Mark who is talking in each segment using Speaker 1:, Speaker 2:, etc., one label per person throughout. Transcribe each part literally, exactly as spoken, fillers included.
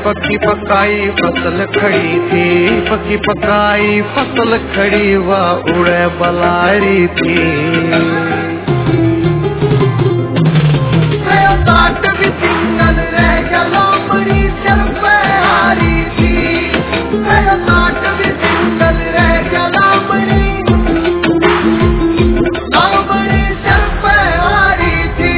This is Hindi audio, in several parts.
Speaker 1: पक्की पकाई फसल खड़ी थी, पक्की पकाई फसल खड़ी वह उड़े बलारी थी।
Speaker 2: काट भी सिंगल रह गया बड़ी सिर पे हारी थी, काट भी सिंगल रह गया बड़ी बड़ी सिर पे हारी थी।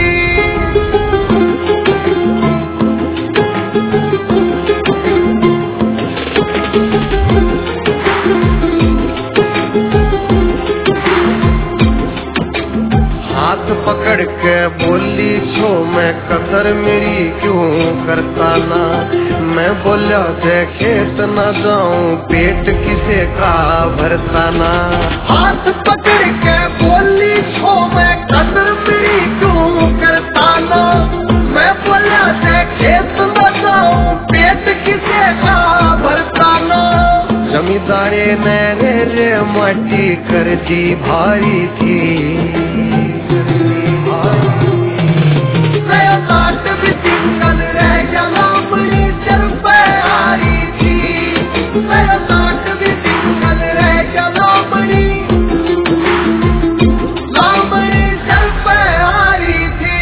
Speaker 1: हाथ पकड़ के बोली छो मैं कदर मेरी क्यों करता ना, मैं बोला जे खेत न जाऊं पेट किसे का भरता ना।
Speaker 2: हाथ पकड़ के बोली छो मैं कदर मेरी क्यों करता ना, मैं बोला जे खेत न जाऊं पेट किसे का भरता ना।
Speaker 1: जमींदारे ने रे माटी कर दी भारी थी।
Speaker 2: काट भी सिंगल रह गया बड़ी सिर पे हारी थी, काट भी सिंगल रह गया बड़ी बड़ी सिर पे हारी थी।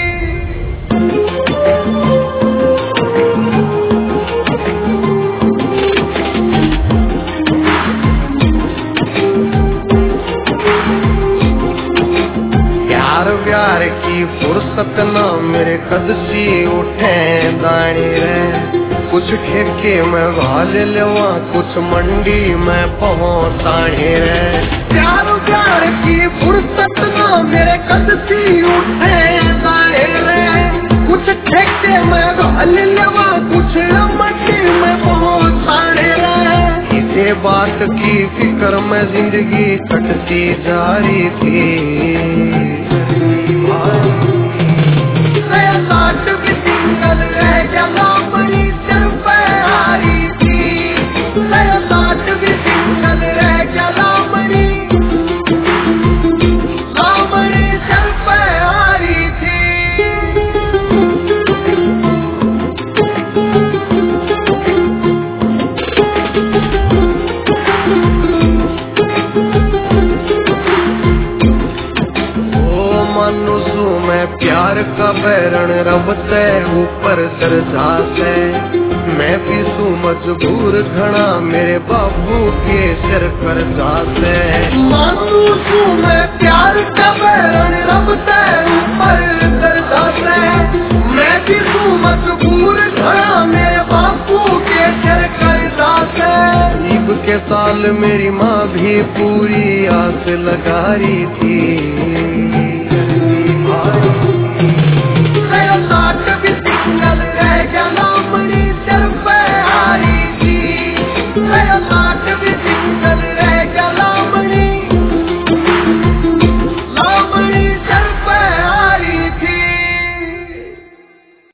Speaker 1: प्यार व्यार की फुर्सत न मेरे कद सी उठे दानी रे, कुछ ठेके में घाल लेवा कुछ मंडी में पहुंचाने रे।
Speaker 2: प्यार प्यार की फुर्सत न मेरे कद सी उठे दानी रे, कुछ ठेके में घाल लेवा कुछ मंडी में पहुंचाने रे।
Speaker 1: इसे बात की फिक्र में जिंदगी कटती जा रही थी।
Speaker 2: काट भी सिंगल रह गया बड़ी सिर पे हारी थी, काट भी सिंगल रह गया बड़ी बड़ी सिर पे हारी थी।
Speaker 1: मनुष्य में प्यार का बैरण रबते ऊपर दर्जा से, मैं भी सू मजबूर घना मेरे बाबू के सिर कर्जा से।
Speaker 2: मनुष्य में प्यार का बैरण रबते ऊपर दर्जा से, मैं भी सू मजबूर घना मेरे बाबू के सिर कर्जा से।
Speaker 1: ईब के साल मेरी माँ भी पूरी आस लगा रही थी।